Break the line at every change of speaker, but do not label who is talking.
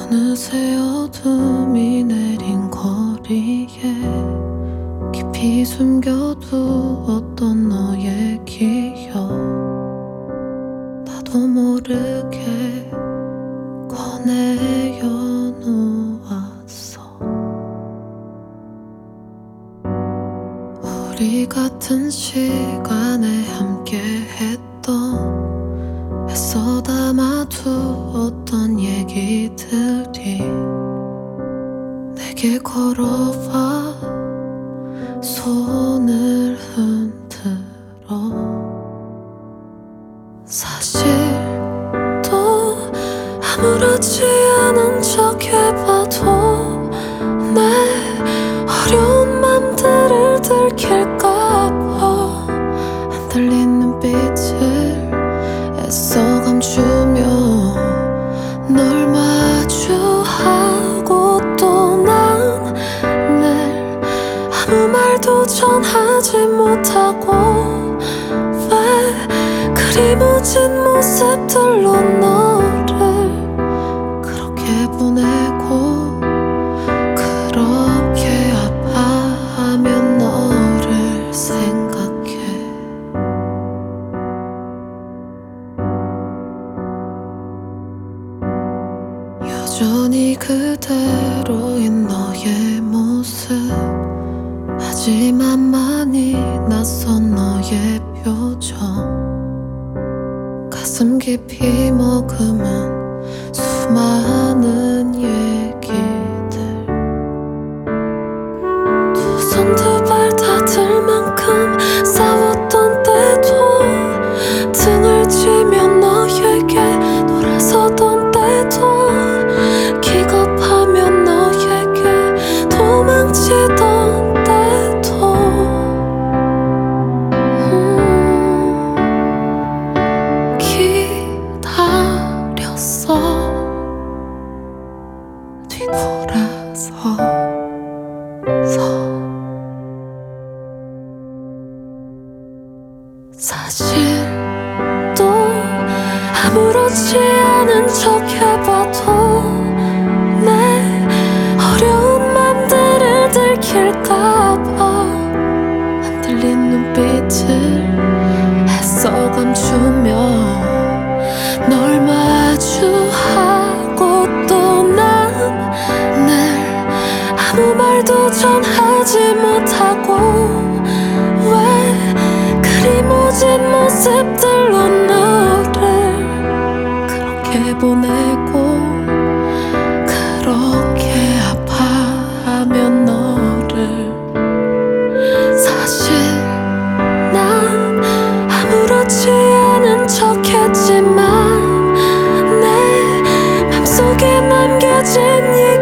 어느새 어둠이 내린 거리에 깊이 숨겨두었던 너의 기억, 나도 모르게 꺼내어 놓았어. 우리 같은 시간에 함께 했던, 애써 담아두었던 얘기들이 내게 걸어와 손을 흔들어. 사실 또 아무렇지 않은 척 해봐도 내 어려운 맘들을 들킬까봐 안 들린 눈빛을 애써 감추며 널 마주하고, 또 난 늘 아무 말도 전하지 못하고 왜 그리 무진 모습들로 너를 그렇게 보내고, 그렇게 아파하면 너를 생각해. 여전히 그대로인 너의 모습, 하지만 많이 낯선 너의 표정, 가슴 깊이 머금은 수많은 얘기들, 두 손 두 발 다 들 만큼 싸웠던 때도, 등을 치며 너에게 돌아서던 때도, 기겁하며 너에게 도망치던 때도, 기다렸어. 뒤돌아서서 사실 또 아무렇지 않은 척 해봐도 내 어려운 맘들을 들킬까봐 안 들린 눈빛을 애써 감추며 널 마주하고, 또 난 늘 아무 말도 전하지 못하고 왜 그리 무진 모습들로 너를 그렇게 보내고, 그렇게 아파하면 너를. 사실 난 아무렇지 않은 척 했지만 내 맘속에 남겨진 얘기